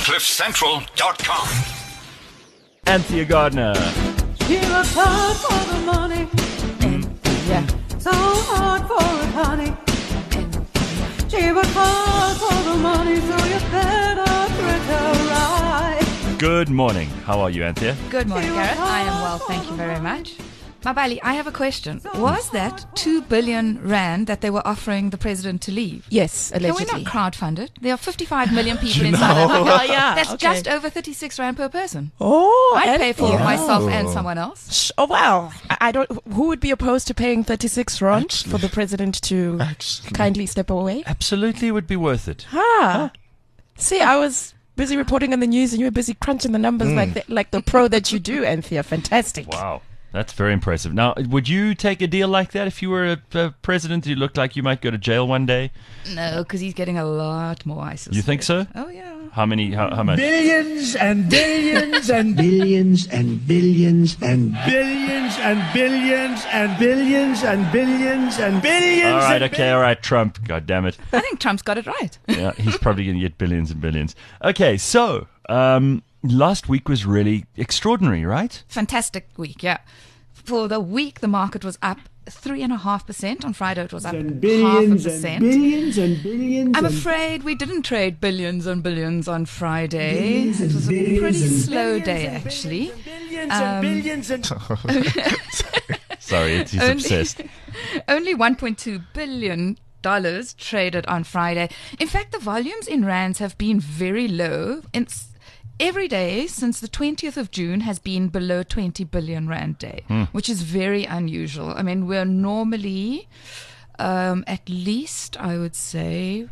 CliffCentral.com. Anthea Gardner. She works hard for the money, Yeah. so hard for it, honey. She works hard for the money, so you better treat her right. Good morning. How are you, Anthea? Good morning, Gareth. I am well, thank you very much. Mabali, I have a question. Was that 2 billion rand that they were offering the president to leave? Yes, allegedly. Can we not crowdfund it? There are 55 million people in South Africa. Oh, yeah. That's Okay. just over 36 rand per person. Oh, I'd pay for yeah. myself and someone else. Oh, wow. I don't. Who would be opposed to paying 36 rand for the president to kindly step away? Absolutely would be worth it. See, I was busy reporting on the news, and you were busy crunching the numbers like the pro that you do, Anthea. Fantastic. Wow. That's very impressive. Now, would you take a deal like that if you were a president? You looked like you might go to jail one day. No, because he's getting a lot more, I suspect. You think so? Oh, yeah. How many? How much? Billions and billions and billions and billions and billions and billions and billions and billions and billions. All right, Trump. God damn it. I think Trump's got it right. Yeah, he's probably going to get billions and billions. Okay, so last week was really extraordinary, right? Fantastic week, yeah. For the week, the market was up 3.5%. On Friday, it was up And billions 0.5%. and billions and billions. I'm and afraid we didn't trade billions and billions on Friday. Billions and It was a billions pretty and slow billions day, and actually. billions and billions and Sorry, he's obsessed. Only $1.2 billion traded on Friday. In fact, the volumes in rands have been very low. Every day since the 20th of June has been below 20 billion rand day, which is very unusual. I mean, we're normally at least, I would say,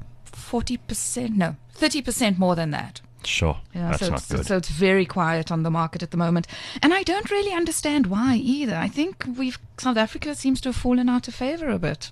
30% more than that. Sure, Yeah, that's not good. So it's very quiet on the market at the moment. And I don't really understand why either. I think South Africa seems to have fallen out of favor a bit.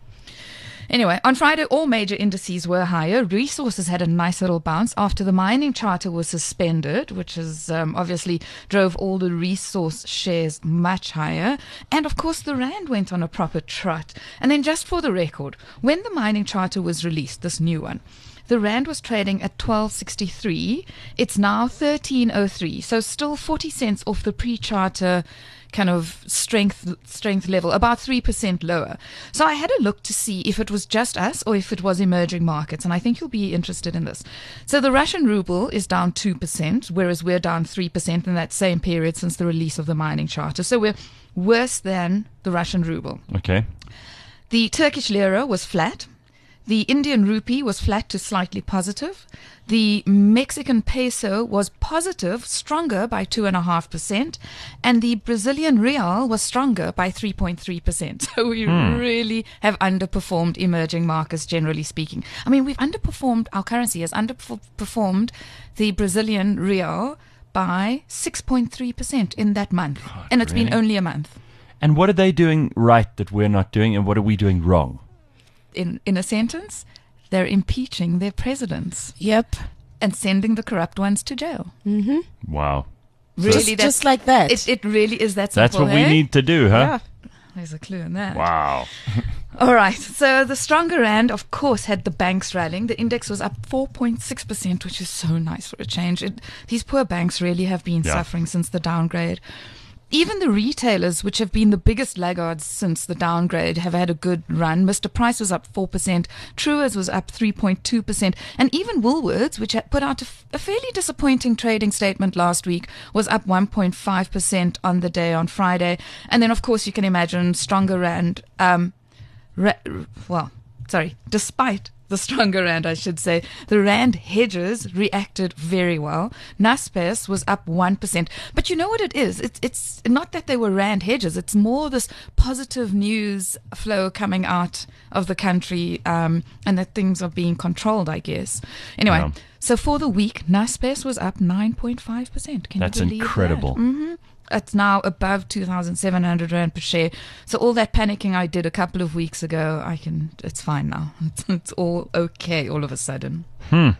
Anyway, on Friday, all major indices were higher. Resources had a nice little bounce after the mining charter was suspended, which is obviously drove all the resource shares much higher. And of course, the rand went on a proper trot. And then just for the record, when the mining charter was released, this new one, the rand was trading at 12.63. It's now 13.03. So still 40 cents off the pre-charter kind of strength level, about 3% lower. So I had a look to see if it was just us or if it was emerging markets, and I think you'll be interested in this. So the Russian ruble is down 2%, whereas we're down 3% in that same period since the release of the mining charter. So we're worse than the Russian ruble. Okay. The Turkish lira was flat. The Indian rupee was flat to slightly positive. The Mexican peso was positive, stronger by 2.5%. And the Brazilian real was stronger by 3.3%. So we really have underperformed emerging markets, generally speaking. I mean, our currency has underperformed the Brazilian real by 6.3% in that month. And it's been only a month. And what are they doing right that we're not doing, and what are we doing wrong? In a sentence, they're impeaching their presidents. Yep. And sending the corrupt ones to jail. Wow. Really, Just like that. It really is that simple. That's what we need to do, huh? Yeah. There's a clue in that. Wow. All right. So the stronger rand, of course, had the banks rallying. The index was up 4.6%, which is so nice for a change. These poor banks really have been suffering since the downgrade. Even the retailers, which have been the biggest laggards since the downgrade, have had a good run. Mr. Price was up 4%. Truworths was up 3.2%. And even Woolworths, which had put out a fairly disappointing trading statement last week, was up 1.5% on the day on Friday. And then, of course, you can imagine stronger rand. Despite the stronger rand, I should say, the rand hedges reacted very well. Naspers was up 1%. But you know what it is? It's not that they were rand hedges. It's more this positive news flow coming out of the country and that things are being controlled, I guess. Anyway, so for the week, Naspers was up 9.5%. Can That's you believe incredible. that? Mm-hmm. It's now above 2,700 rand per share. So all that panicking I did a couple of weeks ago, it's fine now. It's all okay all of a sudden.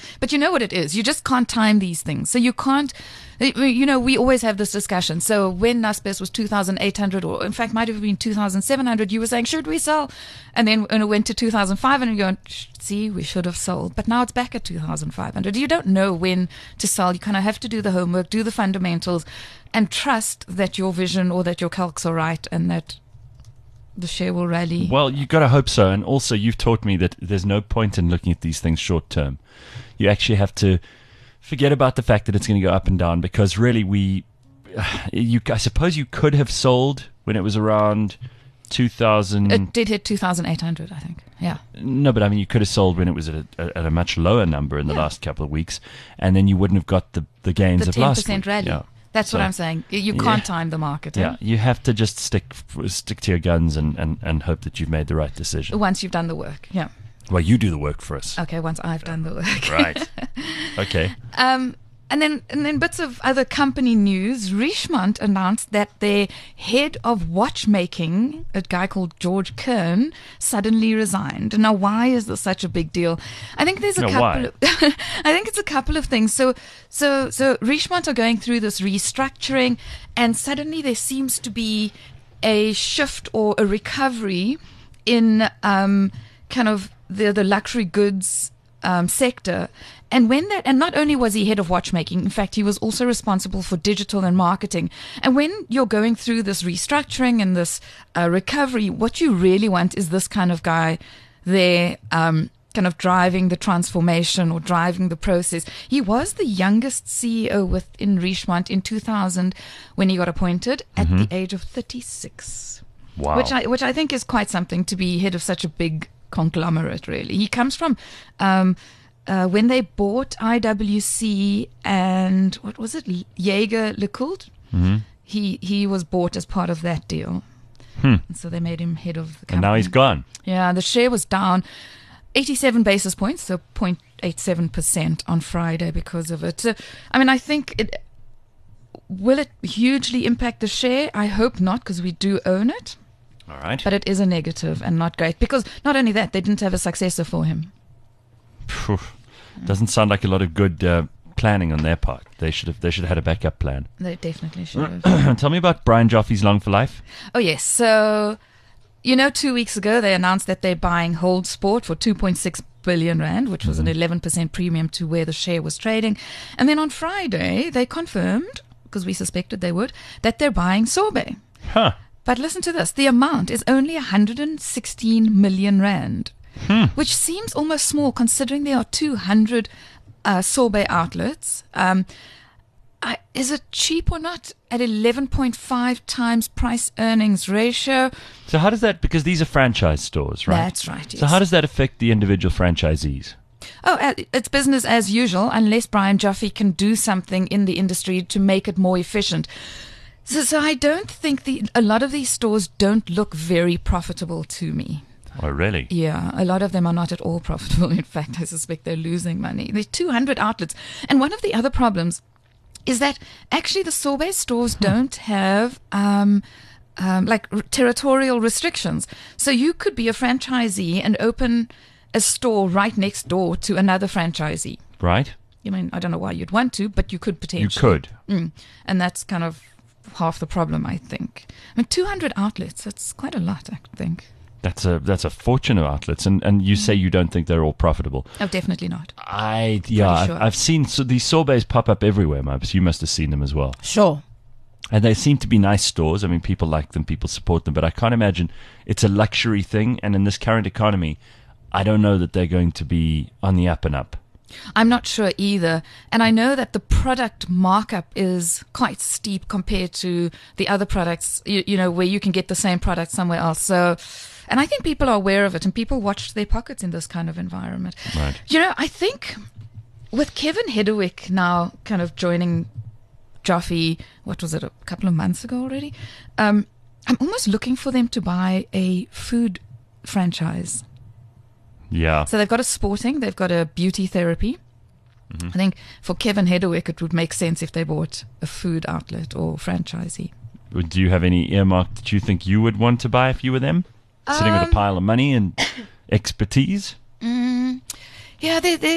But you know what it is? You just can't time these things. So you can't, we always have this discussion. So when Naspers was 2,800, or in fact might have been 2,700, you were saying, should we sell? And then when it went to 2,500, you're going, see, we should have sold. But now it's back at 2,500. You don't know when to sell. You kind of have to do the homework, do the fundamentals, and trust that your vision or that your calcs are right and that the share will rally. Well, you've got to hope so. And also, you've taught me that there's no point in looking at these things short term. You actually have to forget about the fact that it's going to go up and down, because really I suppose you could have sold when it was around 2,000. It did hit 2,800, I think. Yeah. No, but I mean, you could have sold when it was at a much lower number in the last couple of weeks, and then you wouldn't have got the gains of last week. The 10% rally. Yeah. That's what I'm saying. You can't time the market. Yeah, you have to just stick to your guns and hope that you've made the right decision. Once you've done the work, yeah. Well, you do the work for us. Okay, once I've done the work. Right. Okay. And then bits of other company news. Richemont announced that their head of watchmaking, a guy called George Kern, suddenly resigned. Now, why is this such a big deal? I think there's a couple of I think it's a couple of things. So Richemont are going through this restructuring, and suddenly there seems to be a shift or a recovery in kind of the luxury goods sector. And and not only was he head of watchmaking, in fact, he was also responsible for digital and marketing. And when you're going through this restructuring and this recovery, what you really want is this kind of guy there, kind of driving the transformation or driving the process. He was the youngest CEO within Richemont in 2000 when he got appointed at the age of 36. Wow. Which I think is quite something to be head of such a big conglomerate, really. He comes from when they bought IWC and what was it, Jaeger LeCoultre? He was bought as part of that deal, and so they made him head of the company. And now he's gone. Yeah, the share was down 87 basis points, so 0.87% on Friday because of it. So, I mean, I think will it hugely impact the share? I hope not, because we do own it. All right. But it is a negative and not great, because not only that, they didn't have a successor for him. Phew. Doesn't sound like a lot of good planning on their part. They should have had a backup plan. They definitely should have. Tell me about Brian Joffe's Long for Life. Oh, yes. So, 2 weeks ago, they announced that they're buying Hold Sport for 2.6 billion rand, which was an 11% premium to where the share was trading. And then on Friday, they confirmed, because we suspected they would, that they're buying Sorbet. Huh. But listen to this. The amount is only 116 million rand, which seems almost small considering there are 200 Sorbet outlets. Is it cheap or not at 11.5 times price earnings ratio? So how does that, because these are franchise stores, right? That's right, yes. So how does that affect the individual franchisees? Oh, it's business as usual, unless Brian Joffe can do something in the industry to make it more efficient. So I don't think a lot of these stores don't look very profitable to me. Oh, really? Yeah, a lot of them are not at all profitable. In fact, I suspect they're losing money. There's 200 outlets. And one of the other problems is that actually the Sorbet stores don't have territorial restrictions. So you could be a franchisee and open a store right next door to another franchisee. Right. I mean, I don't know why you'd want to, but you could potentially. You could. And that's kind of half the problem, I think. I mean, 200 outlets, that's quite a lot, I think. That's a fortune of outlets, and you say you don't think they're all profitable. Oh, definitely not. Sure. I've seen these Sorbets pop up everywhere, Mubs. You must have seen them as well. Sure. And they seem to be nice stores. I mean, people like them, people support them, but I can't imagine it's a luxury thing. And in this current economy, I don't know that they're going to be on the up and up. I'm not sure either. And I know that the product markup is quite steep compared to the other products, where you can get the same product somewhere else. So, and I think people are aware of it, and people watch their pockets in this kind of environment. Right. I think with Kevin Hedderwick now kind of joining Joffe, what was it, a couple of months ago already? I'm almost looking for them to buy a food franchise. Yeah. So they've got a sporting, they've got a beauty therapy. I think for Kevin Hedderwick, it would make sense if they bought a food outlet or franchisee. Do you have any earmark that you think you would want to buy if you were them? Sitting with a pile of money and expertise? Yeah, there's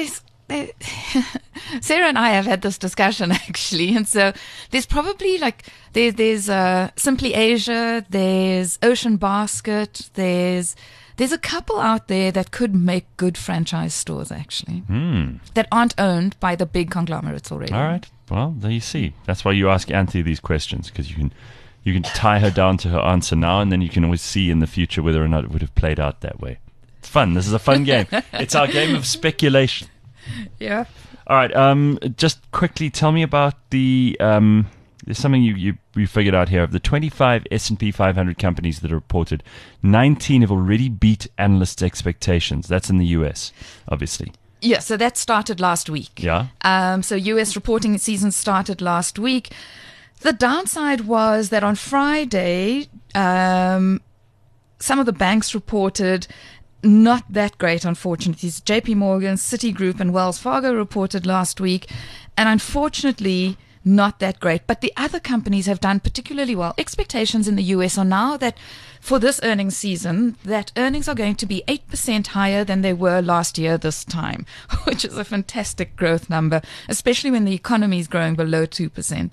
Sarah and I have had this discussion actually, and so there's probably there's Simply Asia, there's Ocean Basket, there's a couple out there that could make good franchise stores actually that aren't owned by the big conglomerates already. All right. Well, there you see. That's why you ask Anthea these questions, because you can tie her down to her answer now, and then you can always see in the future whether or not it would have played out that way. It's fun. This is a fun game. It's our game of speculation. Yeah. All right. Just quickly tell me about the. There's something you figured out here. Of the 25 S&P 500 companies that are reported, 19 have already beat analysts' expectations. That's in the US, obviously. Yeah, so that started last week. Yeah. So US reporting season started last week. The downside was that on Friday, some of the banks reported not that great, unfortunately. JP Morgan, Citigroup, and Wells Fargo reported last week, and unfortunately not that great. But the other companies have done particularly well. Expectations in the US are now that for this earnings season, that earnings are going to be 8% higher than they were last year this time, which is a fantastic growth number, especially when the economy is growing below 2%.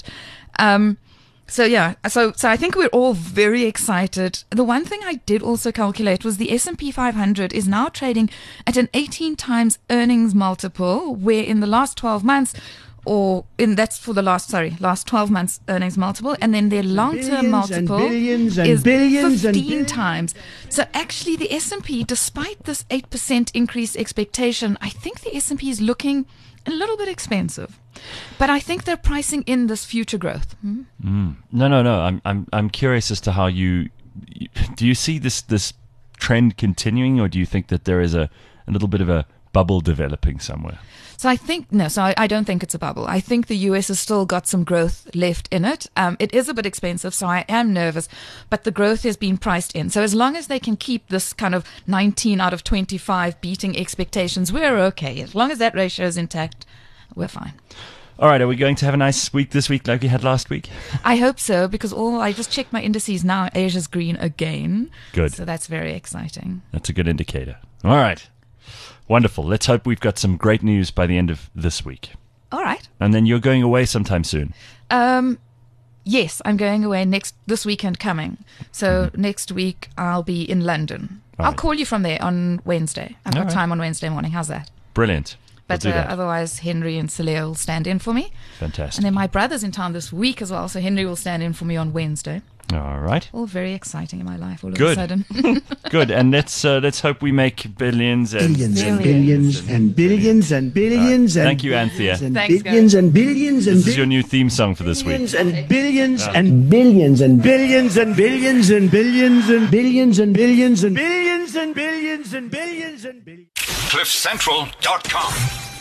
So I think we're all very excited. The one thing I did also calculate was the S&P 500 is now trading at an 18 times earnings multiple, where in the last 12 months, that's for the last 12 months earnings multiple, and then their long-term multiple is 15 times. So actually the S&P, despite this 8% increase expectation, I think the S&P is looking a little bit expensive. But I think they're pricing in this future growth. No. I'm curious as to how do you see this trend continuing, or do you think that there is a little bit of a bubble developing somewhere? So I don't think it's a bubble. I think the US has still got some growth left in it. It is a bit expensive, so I am nervous, but the growth has been priced in. So as long as they can keep this kind of 19 out of 25 beating expectations, we're okay. As long as that ratio is intact, we're fine. All right, are we going to have a nice week this week like we had last week? I hope so, because I just checked my indices now. Asia's green again. Good. So that's very exciting. That's a good indicator. All right. Wonderful. Let's hope we've got some great news by the end of this week. All right. And then you're going away sometime soon. Yes, I'm going away this weekend coming. So next week I'll be in London. I'll call you from there on Wednesday. I've got time on Wednesday morning. How's that? Brilliant. But otherwise, Henry and Celia will stand in for me. Fantastic. And then my brother's in town this week as well, so Henry will stand in for me on Wednesday. All right. All very exciting in my life all of a sudden. Good. And let's hope we make billions and billions and billions and billions and thank you, Anthea. Thanks, billions and billions and This is your new theme song for this week. and billions and billions and billions and billions and billions and billions and billions and billions and billions and billions and billions. CliffCentral.com